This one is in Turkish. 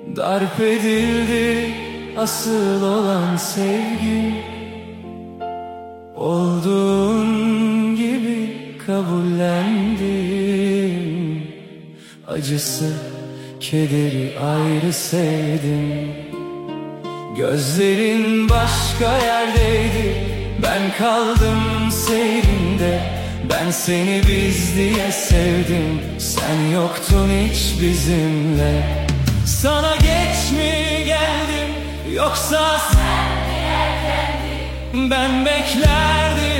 Darp edildi asıl olan sevgi. Olduğun gibi kabullendim. Acısı, kederi ayrı sevdim. Gözlerin başka yerdeydi, ben kaldım seyrinde. Ben seni biz diye sevdim, sen yoktun hiç bizimle. Sana geç mi geldim, yoksa sen mi erkendin? Ben beklerdim